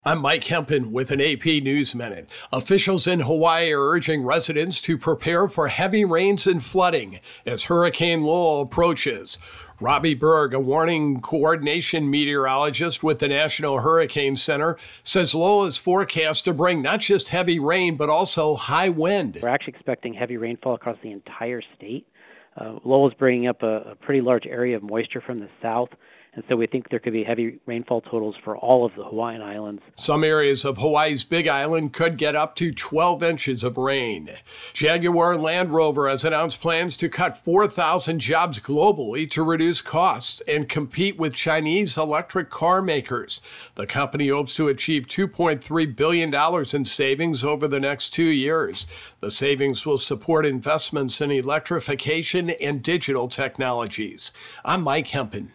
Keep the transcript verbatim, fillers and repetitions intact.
I'm Mike Hempen with an A P News Minute. Officials in Hawaii are urging residents to prepare for heavy rains and flooding as Hurricane Lowell approaches. Robbie Berg, a warning coordination meteorologist with the National Hurricane Center, says Lowell is forecast to bring not just heavy rain, but also high wind. We're actually expecting heavy rainfall across the entire state. Uh, Lowell is bringing up a, a pretty large area of moisture from the south, and so we think there could be heavy rainfall totals for all of the Hawaiian Islands. Some areas of Hawaii's Big Island could get up to twelve inches of rain. Jaguar Land Rover has announced plans to cut four thousand jobs globally to reduce costs and compete with Chinese electric car makers. The company hopes to achieve two point three billion dollars in savings over the next two years. The savings will support investments in electrification and digital technologies. I'm Mike Hempen.